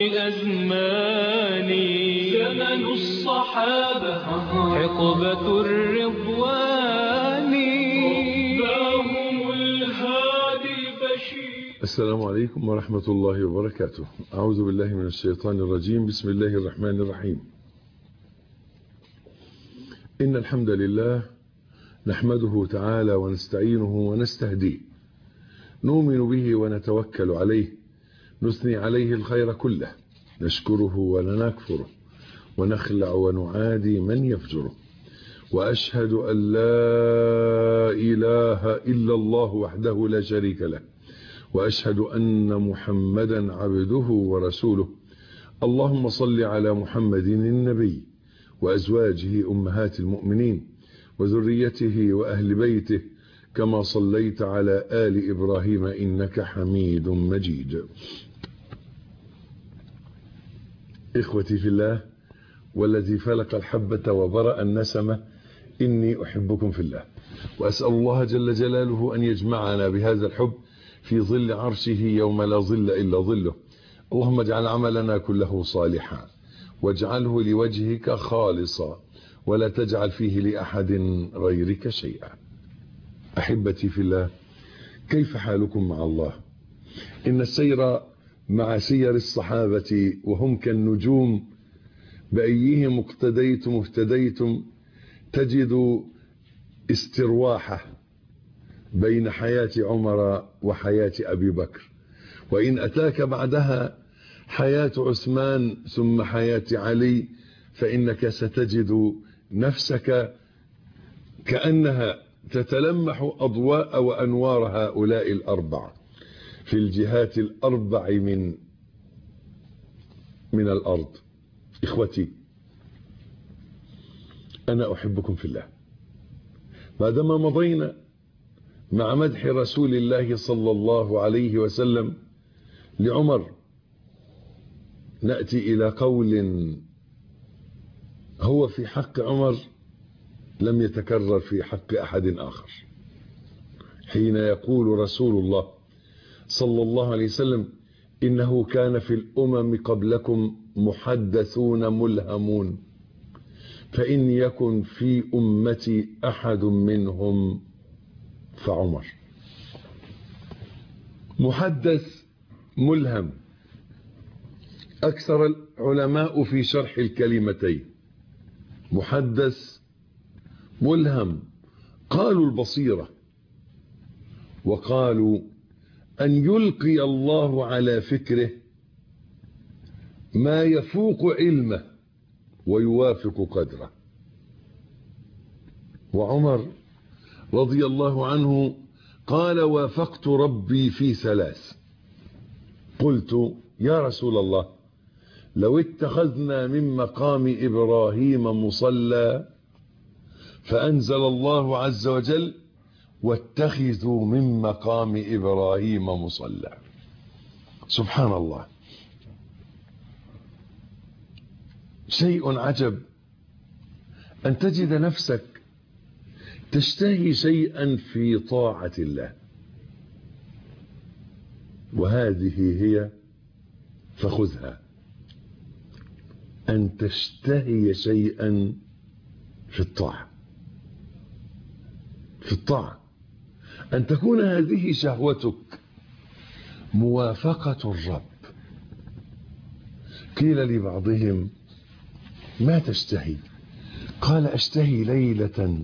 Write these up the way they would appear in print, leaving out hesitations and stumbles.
أزماني زمن الصحابة حقبة الرضوان رباهم الهادي بشير. السلام عليكم ورحمة الله وبركاته. أعوذ بالله من الشيطان الرجيم. بسم الله الرحمن الرحيم. إن الحمد لله نحمده تعالى ونستعينه ونستهديه، نؤمن به ونتوكل عليه، نثني عليه الخير كله، نشكره ولا نكفره، ونخلع ونعادي من يفجره، وأشهد أن لا إله إلا الله وحده لا شريك له، وأشهد أن محمدا عبده ورسوله. اللهم صل على محمد النبي وأزواجه أمهات المؤمنين وذريته وأهل بيته كما صليت على آل إبراهيم إنك حميد مجيد. إخوتي في الله والذي فلق الحبة وبرأ النسمة، إني أحبكم في الله، وأسأل الله جل جلاله أن يجمعنا بهذا الحب في ظل عرشه يوم لا ظل إلا ظله. اللهم اجعل عملنا كله صالحا، واجعله لوجهك خالصا، ولا تجعل فيه لأحد غيرك شيئا. أحبتي في الله، كيف حالكم مع الله؟ إن السير مع سير الصحابة وهم كالنجوم، بأيهم اقتديتم اهتديتم، تجد استرواحة بين حياة عمر وحياة أبي بكر، وإن أتاك بعدها حياة عثمان ثم حياة علي، فإنك ستجد نفسك كأنها تتلمح أضواء وأنوار هؤلاء الأربع في الجهات الأربع من الأرض. إخوتي، أنا أحبكم في الله. بعدما مضينا مع مدح رسول الله صلى الله عليه وسلم لعمر، نأتي إلى قول هو في حق عمر لم يتكرر في حق أحد آخر، حين يقول رسول الله صلى الله عليه وسلم: إنه كان في الأمم قبلكم محدثون ملهمون، فإن يكن في أمتي أحد منهم فعمر. محدث ملهم. أكثر العلماء في شرح الكلمتين محدث ملهم قالوا البصيرة، وقالوا أن يلقي الله على فكره ما يفوق علمه ويوافق قدره. وعمر رضي الله عنه قال: وافقت ربي في ثلاث. قلت: يا رسول الله، لو اتخذنا من مقام إبراهيم مصلى، فأنزل الله عز وجل: واتخذوا من مقام إبراهيم مصلى. سبحان الله، شيء عجب أن تجد نفسك تشتهي شيئا في طاعة الله، وهذه هي فخذها. أن تشتهي شيئا في الطاعة، في الطاعة، أن تكون هذه شهوتك موافقة الرب. قيل لبعضهم: ما تشتهي؟ قال: أشتهي ليلة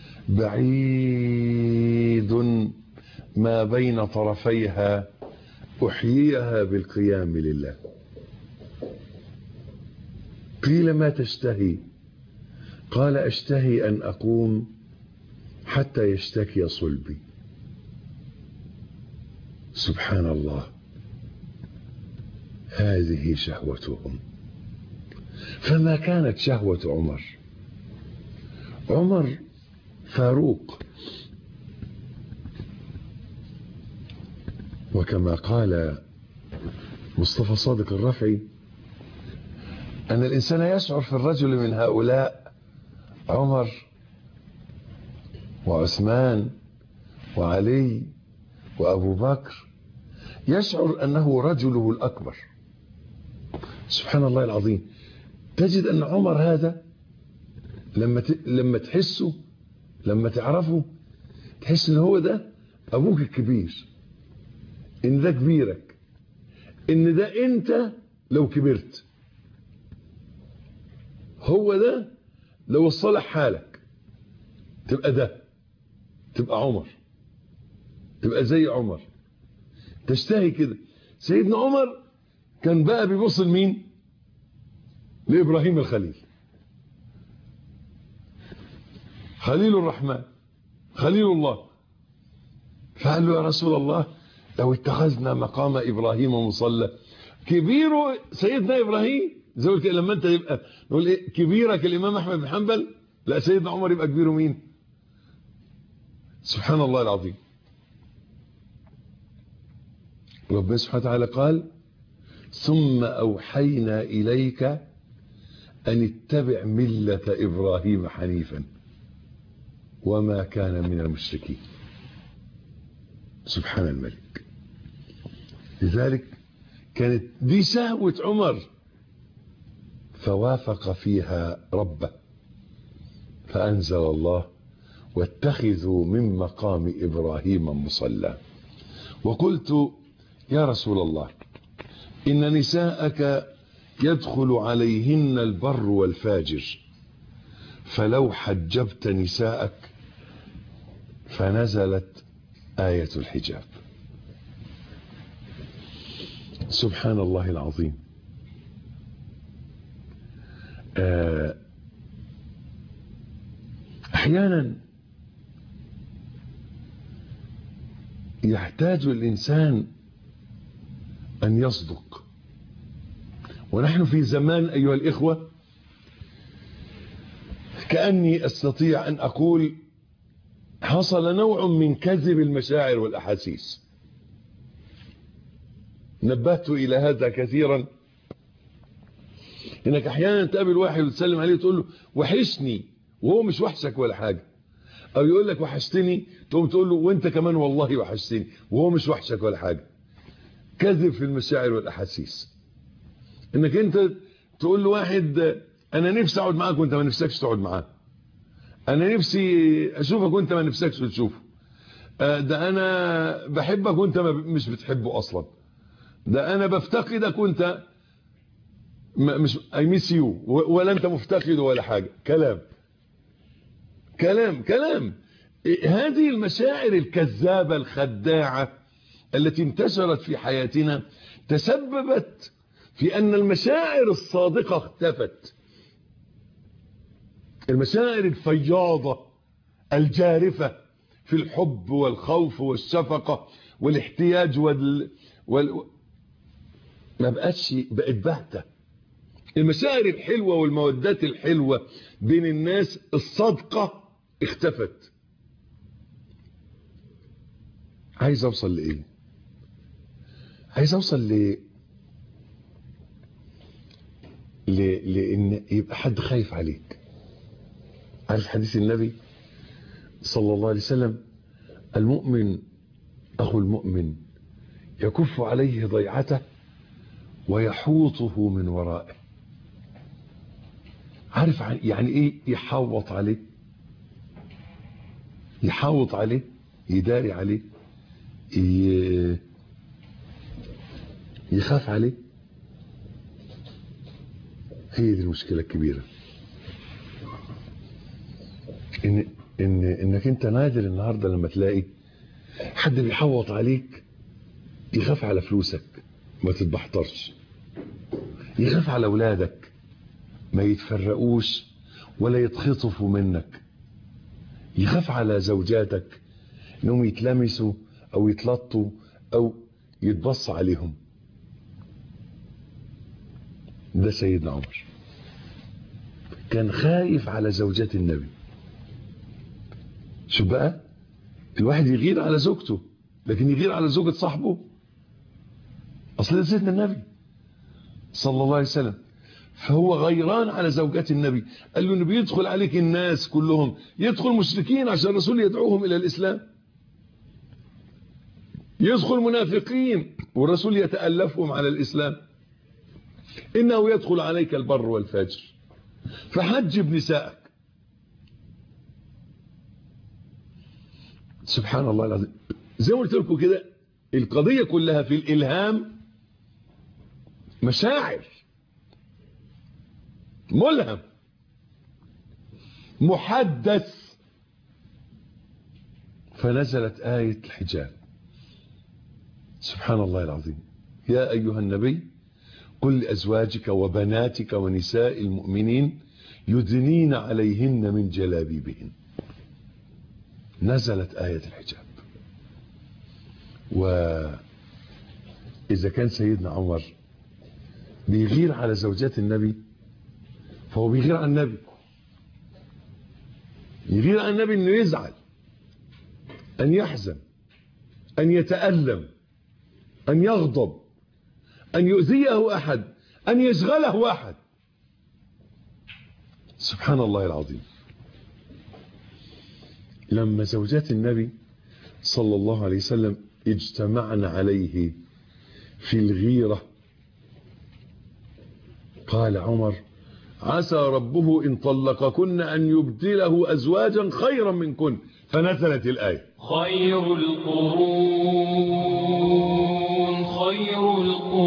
بعيد ما بين طرفيها أحييها بالقيام لله. قيل: ما تشتهي؟ قال: أشتهي أن أقوم حتى يشتكي صلبي. سبحان الله، هذه شهوتهم. فما كانت شهوة عمر؟ عمر فاروق، وكما قال مصطفى صادق الرفعي أن الإنسان يشعر في الرجل من هؤلاء عمر وعثمان وعلي وأبو بكر، يشعر أنه رجله الأكبر، سبحان الله العظيم. تجد أن عمر هذا لما تحسه، لما تعرفه، تحس ان هو ده ابوك الكبير، ان ده كبيرك، ان ده انت لو كبرت، هو ده لو صلح حالك تبقى ده، تبقى عمر، تبقى زي عمر، تشتهي كده. سيدنا عمر كان بقى بيبص لمين؟ لإبراهيم الخليل، خليل الرحمن، خليل الله. فقال له يا رسول الله لو اتخذنا مقام إبراهيم مصلى. كبير سيدنا إبراهيم زي ما قلت لما انت يبقى نقول ايه كبيرك الإمام أحمد بن حنبل، لا سيدنا عمر يبقى كبيره مين؟ سبحان الله العظيم. ربنا سبحانه وتعالى قال ثم أوحينا إليك أن اتبع ملة إبراهيم حنيفا وما كان من المشركين. سبحان الملك. لذلك كانت دي شهوة عمر فوافق فيها ربه فأنزل الله واتخذوا من مقام إبراهيم مصلى. وقلت يا رسول الله إن نساءك يدخل عليهن البر والفاجر فلو حجبت نساءك. فنزلت آية الحجاب. سبحان الله العظيم. أحيانا يحتاج الإنسان أن يصدق، ونحن في زمان أيها الإخوة كأني أستطيع أن أقول حصل نوع من كذب المشاعر والأحاسيس. نبهت إلى هذا كثيرا، إنك أحيانا تقابل واحد وتسلم عليه وتقول له وحشني وهو مش وحشك ولا حاجة، أو يقول لك وحشتني تقوم تقول له وانت كمان والله وحشتني وهو مش وحشك ولا حاجة. كذب في المشاعر والأحاسيس. إنك أنت تقول له واحد أنا نفسي أقعد معاك وانت ما نفسكش تقعد معاه، أنا نفسي أشوفك وانت ما نفسكش تشوفه، ده أنا بحبك وانت مش بتحبه أصلا، ده أنا بفتقدك وانت مش I miss you ولا انت مفتقده ولا حاجة. كلام كلام كلام. هذه المشاعر الكذابة الخداعة التي انتشرت في حياتنا تسببت في أن المشاعر الصادقة اختفت. المشاعر الفياضة الجارفة في الحب والخوف والشفقة والاحتياج ما بقتش، بقت باهتة. المشاعر الحلوة والمودات الحلوة بين الناس الصادقة اختفت. عايز اوصل لايه؟ عايز اوصل لان يبقى حد خايف عليك. عارف حديث النبي صلى الله عليه وسلم المؤمن اخو المؤمن يكف عليه ضيعته ويحوطه من ورائه. عارف يعني ايه يحوط عليه؟ يحوط عليه، يداري عليه، يخاف عليه. هي دي المشكلة الكبيرة، انك انت نادر النهاردة لما تلاقي حد بيحوط عليك، يخاف على فلوسك ما تتبحترش، يخاف على اولادك ما يتفرقوش ولا يتخطفوا منك، يخاف على زوجاتك انهم يتلمسوا او يتلطوا او يتبص عليهم. ده سيدنا عمر كان خايف على زوجات النبي. شو بقى الواحد يغير على زوجته لكن يغير على زوجة صاحبه؟ اصل ده سيدنا النبي صلى الله عليه وسلم، فهو غيران على زوجات النبي. قال له النبي يدخل عليك الناس كلهم، يدخل مشركين عشان الرسول يدعوهم الى الاسلام، يدخل منافقين والرسول يتألفهم على الاسلام، إنه يدخل عليك البر والفجر فحجب نسائك. سبحان الله العظيم. زي ما قلت لكم كده القضية كلها في الإلهام مشاعر، ملهم، محدث. فنزلت آية الحجاب. سبحان الله العظيم. يا أيها النبي قل لأزواجك وبناتك ونساء المؤمنين يدنين عليهن من جلابيبهن. نزلت آية الحجاب. وإذا كان سيدنا عمر بيغير على زوجات النبي فهو بيغير على النبي، يغير على النبي انه يزعل، ان يحزن، ان يتألم، ان يغضب، ان يؤذيه احد، ان يشغله احد. سبحان الله العظيم. لما زوجات النبي صلى الله عليه وسلم اجتمعن عليه في الغيرة قال عمر عسى ربه إن طلقكن أن يبدله أزواجا خيرا منكن. فنزلت الآية خير القرون خير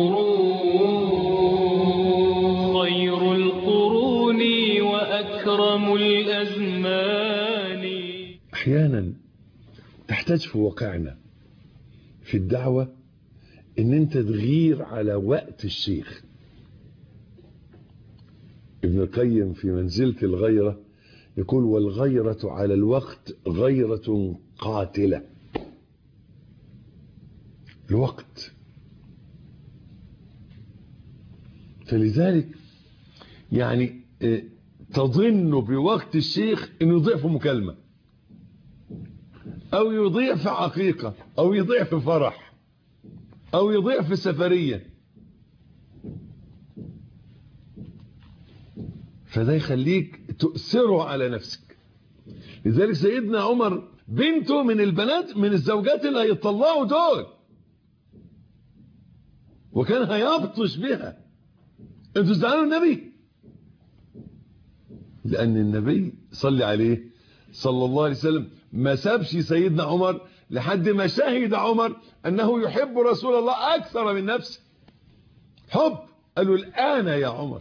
القرون خير القرون وأكرم الأزمان. أحيانا تحتاج في واقعنا في الدعوة ان انت تغير على وقت الشيخ. ابن القيم في منزلة الغيرة يقول والغيرة على الوقت غيرة قاتلة. الوقت. فلذلك يعني تظن بوقت الشيخ انه يضيع في مكالمة او يضيع في عقيقة او يضيع في فرح او يضيع في سفرية. فده يخليك تؤثره على نفسك. لذلك سيدنا عمر بنته من البنات من الزوجات اللي هيطلعوا دول وكان هيبطش بها. انتوا زعلوا النبي لان النبي صلى عليه صلى الله عليه وسلم ما سابش سيدنا عمر لحد ما شهد عمر انه يحب رسول الله اكثر من نفسه. حب. قالوا الان يا عمر.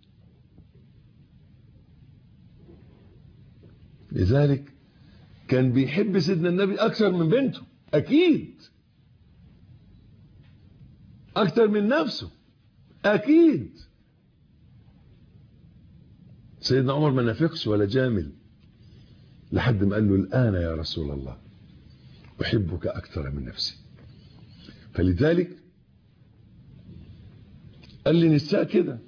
لذلك كان بيحب سيدنا النبي اكثر من بنته اكيد، اكثر من نفسه اكيد. سيدنا عمر ما نافقش ولا جامل لحد ما قال له الآن يا رسول الله أحبك أكثر من نفسي. فلذلك قال لي نساء كده،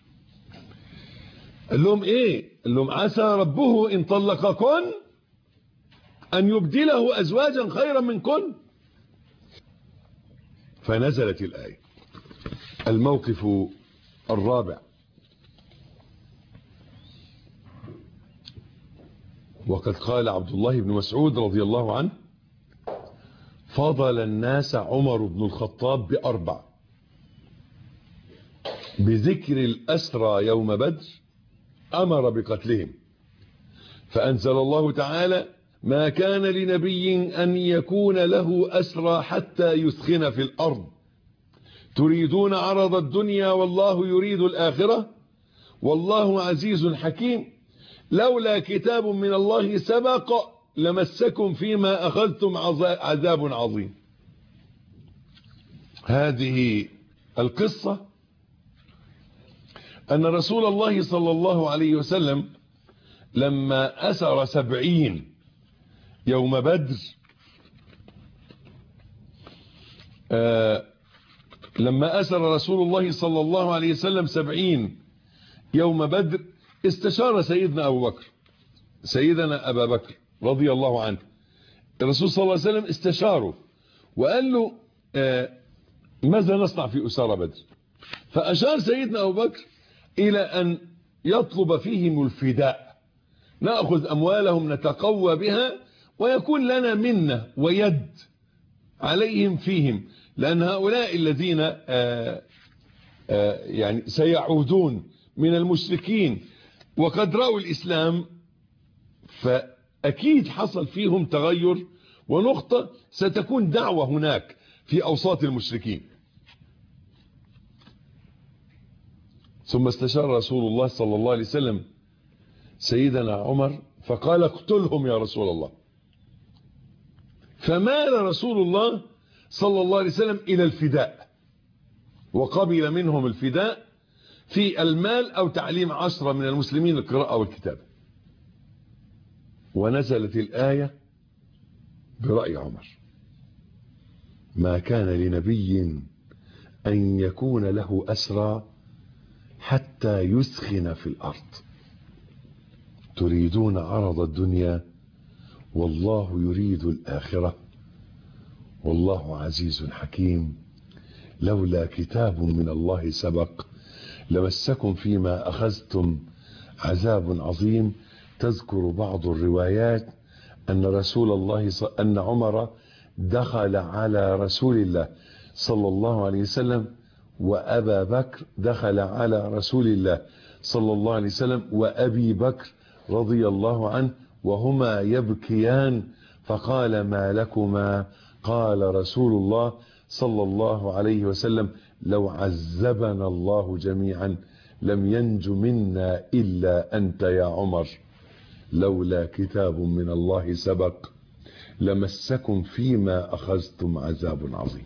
قال لهم ايه؟ قال لهم عسى ربه إن طلقكن أن يبدله أزواجا خيرا منكن. فنزلت الآية. الموقف الرابع. وقد قال عبد الله بن مسعود رضي الله عنه فضل الناس عمر بن الخطاب ب4: بذكر الأسرى يوم بدر أمر بقتلهم، فأنزل الله تعالى ما كان لنبي أن يكون له أسرى حتى يثخن في الأرض تريدون عرض الدنيا والله يريد الآخرة والله عزيز حكيم لولا كتاب من الله سبق لمسكم فيما أخذتم عذاب عظيم. هذه القصة أن رسول الله صلى الله عليه وسلم لما أسر 70 يوم بدر لما أسر رسول الله صلى الله عليه وسلم 70 يوم بدر استشار سيدنا أبو بكر، سيدنا أبا بكر رضي الله عنه. الرسول صلى الله عليه وسلم استشاره وقال له ماذا نصنع في أسارى بدر؟ فأشار سيدنا أبو بكر إلى أن يطلب فيهم الفداء، نأخذ أموالهم نتقوى بها ويكون لنا منة ويد عليهم فيهم، لأن هؤلاء الذين يعني سيعودون من المشركين وقد رأوا الإسلام، فأكيد حصل فيهم تغير ونقطة ستكون دعوة هناك في أوساط المشركين. ثم استشار رسول الله صلى الله عليه وسلم سيدنا عمر فقال اقتلهم يا رسول الله. فمال رسول الله صلى الله عليه وسلم إلى الفداء، وقبل منهم الفداء في المال أو تعليم 10 من المسلمين القراءة والكتابة. ونزلت الآية برأي عمر: ما كان لنبي أن يكون له أسرى حتى يثخن في الأرض تريدون عرض الدنيا والله يريد الآخرة والله عزيز حكيم لولا كتاب من الله سبق لمسكم فيما أخذتم عذاب عظيم. تذكر بعض الروايات أن عمر دخل على رسول الله صلى الله عليه وسلم وأبا بكر دخل على رسول الله صلى الله عليه وسلم وأبي بكر رضي الله عنه وهما يبكيان فقال ما لكما؟ قال رسول الله صلى الله عليه وسلم لو عذبنا الله جميعا لم ينج منا إلا أنت يا عمر لولا كتاب من الله سبق لمسكم فيما أخذتم عذاب عظيم.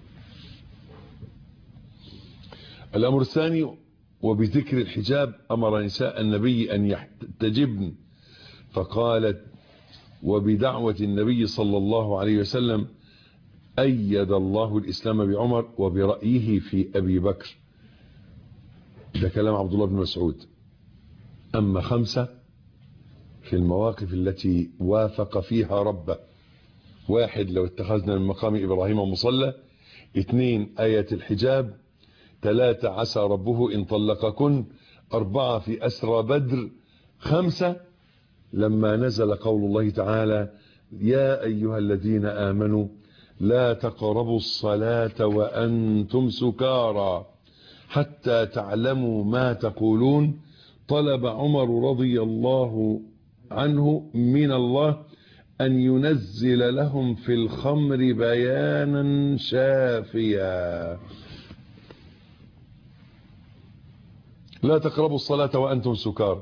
الأمر الثاني وبذكر الحجاب أمر نساء النبي أن يحتجبن، فقالت وبدعوة النبي صلى الله عليه وسلم أيد الله الإسلام بعمر وبرأيه في أبي بكر. ده كلام عبد الله بن مسعود. أما 5 في المواقف التي وافق فيها ربه: 1 لو اتخذنا من مقام إبراهيم مصلى، 2 آية الحجاب، 3 عسى ربه إن طلقكن، 4 في أسرى بدر، 5 لما نزل قول الله تعالى يا أيها الذين آمنوا لا تقربوا الصلاة وأنتم سكارى حتى تعلموا ما تقولون. طلب عمر رضي الله عنه من الله أن ينزل لهم في الخمر بيانا شافيا. لا تقربوا الصلاة وأنتم سكارى.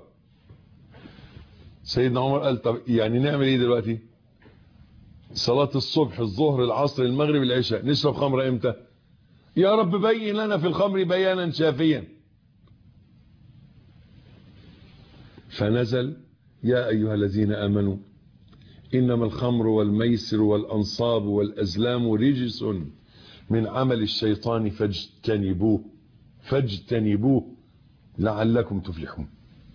سيدنا عمر قال طب يعني نعمل ايه دلوقتي؟ صلاة الصبح الظهر العصر المغرب العشاء نشرب خمر امتى؟ يا رب بين لنا في الخمر بيانا شافيا. فنزل يا أيها الذين آمنوا إنما الخمر والميسر والأنصاب والأزلام رجس من عمل الشيطان فاجتنبوه لعلكم تفلحون.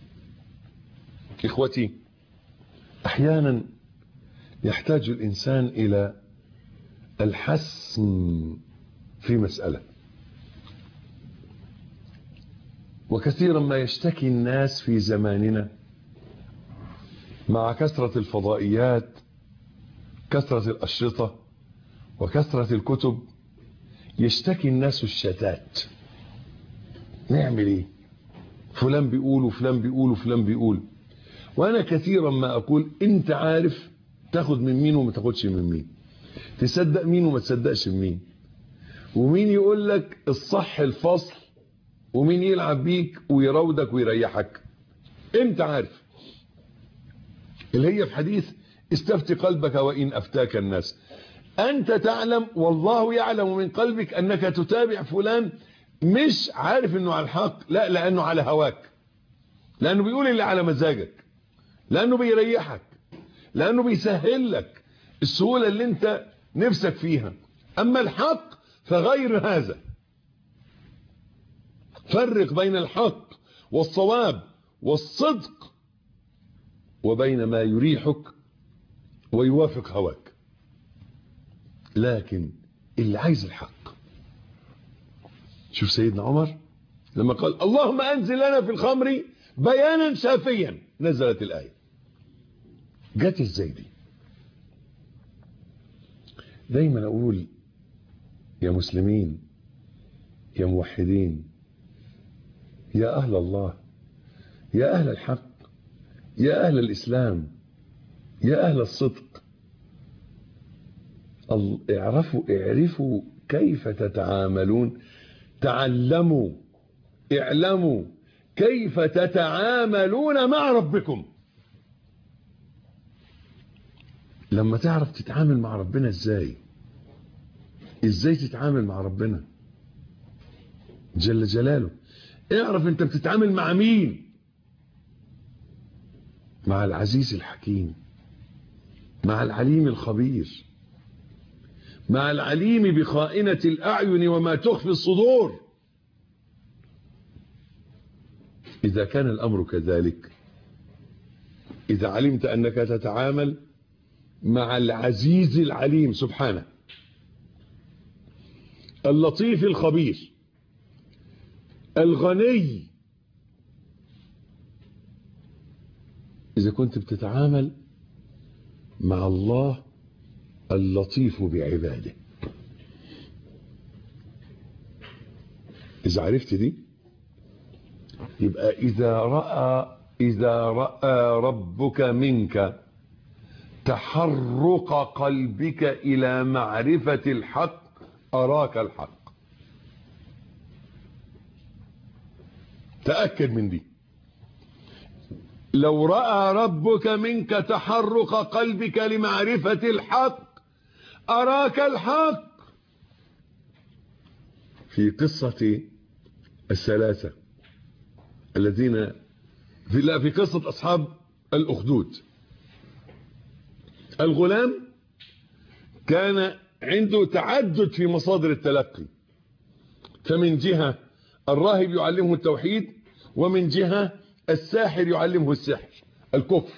إخوتي، أحيانا يحتاج الإنسان إلى الحسم في مسألة، وكثيرا ما يشتكي الناس في زماننا مع كثرة الفضائيات، كثرة الأشرطة وكثرة الكتب، يشتكي الناس الشتات. نعمل ايه؟ فلان بيقول وفلان بيقول وفلان بيقول. وانا كثيرا ما اقول انت عارف تاخد من مين وما تاخدش من مين، تصدق مين وما تصدقش مين، ومين يقول لك الصح الفصل ومين يلعب بيك ويراودك ويريحك. انت عارف، اللي هي في حديث استفتي قلبك وإن أفتاك الناس. أنت تعلم والله يعلم من قلبك أنك تتابع فلان مش عارف أنه على الحق، لا، لأنه على هواك، لأنه بيقول اللي على مزاجك، لأنه بيريحك، لأنه بيسهل لك السهولة اللي انت نفسك فيها. أما الحق فغير هذا. فرق بين الحق والصواب والصدق وبين ما يريحك ويوافق هواك. لكن اللي عايز الحق، شوف سيدنا عمر لما قال اللهم أنزل لنا في الخمر بيانا شافيا، نزلت الآية. جت ازاي دي؟ دايما أقول يا مسلمين يا موحدين يا أهل الله، يا أهل الحق، يا أهل الإسلام، يا أهل الصدق، اعرفوا كيف تتعاملون. تعلموا، اعلموا كيف تتعاملون مع ربكم. لما تعرف تتعامل مع ربنا ازاي تتعامل مع ربنا جل جلاله. اعرف انت بتتعامل مع مين. مع العزيز الحكيم، مع العليم الخبير، مع العليم بخائنة الأعين وما تخفي الصدور. إذا كان الأمر كذلك، إذا علمت أنك تتعامل مع العزيز العليم سبحانه، اللطيف الخبير، الغني، إذا كنت بتتعامل مع الله اللطيف بعباده، إذا عرفت دي يبقى إذا رأى ربك منك تحرق قلبك إلى معرفة الحق أراك الحق. تأكد من دي. لو رأى ربك منك تحرق قلبك لمعرفة الحق أراك الحق. في قصة الثلاثة الذين في قصة أصحاب الأخدود، الغلام كان عنده تعدد في مصادر التلقي، فمن جهة الراهب يعلمه التوحيد، ومن جهة الساحر يعلمه السحر الكفر.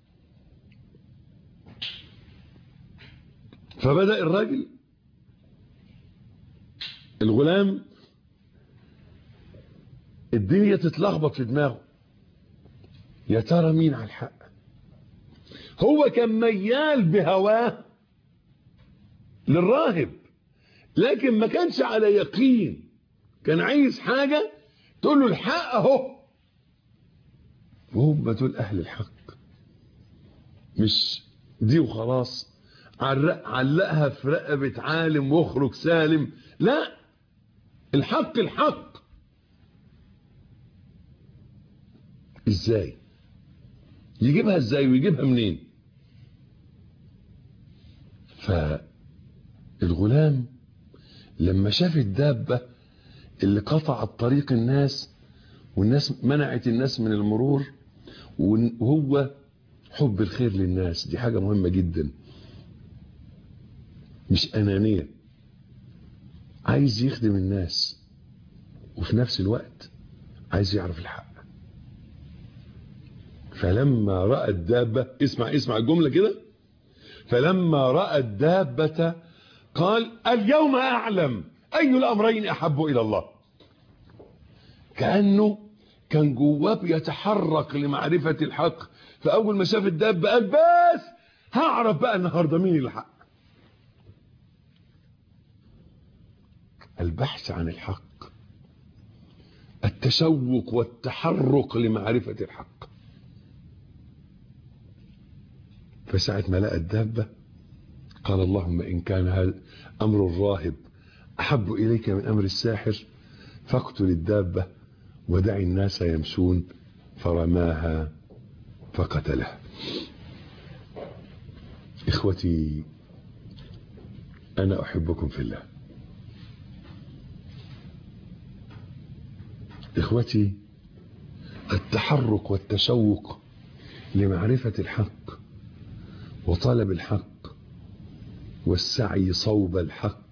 فبدأ الراجل الغلام الدنيا تتلخبط في دماغه، يا ترى مين على الحق. هو كان ميال بهواه للراهب، لكن ما كانش على يقين، كان عايز حاجة تقول له الحق اهو. وهم دول اهل الحق، مش دي وخلاص علقها في رقبة عالم واخرج سالم. لا، الحق الحق. ازاي يجيبها؟ ازاي ويجيبها منين؟ فالغلام لما شاف الدابة اللي قطعت طريق الناس، والناس منعت الناس من المرور، وهو حب الخير للناس، دي حاجة مهمة جدا، مش أنانية، عايز يخدم الناس وفي نفس الوقت عايز يعرف الحق. فلما رأى الدابة، اسمع الجملة كده، فلما رأى الدابة قال اليوم أعلم أي الأمرين أحب إلى الله. كأنه كان جواه بيتحرك لمعرفة الحق، فأول ما شاف الدابة قال بس هعرف بقى النهارده مين الحق. البحث عن الحق، التشوق والتحرك لمعرفة الحق. فساعة ما لقى الدابة قال اللهم إن كان هذا أمر الراهب أحب إليك من أمر الساحر فاقتل الدابة ودع الناس يمشون، فرماها فقتلها. إخوتي أنا أحبكم في الله. إخوتي التحرك والتشوق لمعرفة الحق وطلب الحق والسعي صوب الحق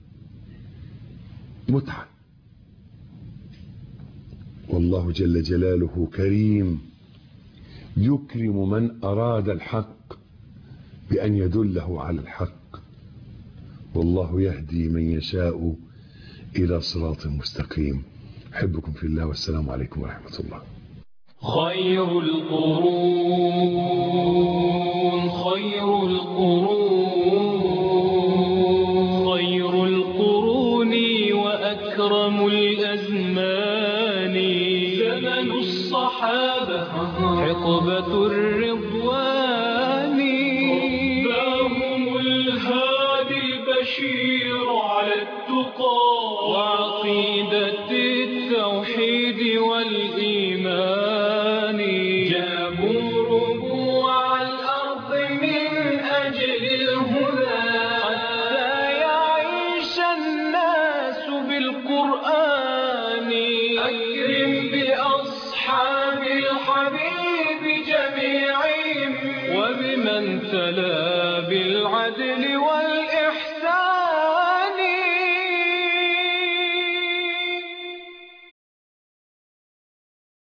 متعة، والله جل جلاله كريم يكرم من أراد الحق بأن يدله على الحق، والله يهدي من يشاء إلى صراط مستقيم. أحبكم في الله، والسلام عليكم ورحمة الله. خير القرون خير القرون وأكرم الأزمان الصحابة حقبة الرضوان رباهم الهادي البشير على التقى وعقيدة التوحيد والإيمان جابوا ربوع الأرض من أجل الهدى حتى يعيش الناس بالقرآن أكرم بأصحاب الحبيب جميعهم وبمن تلا بالعدل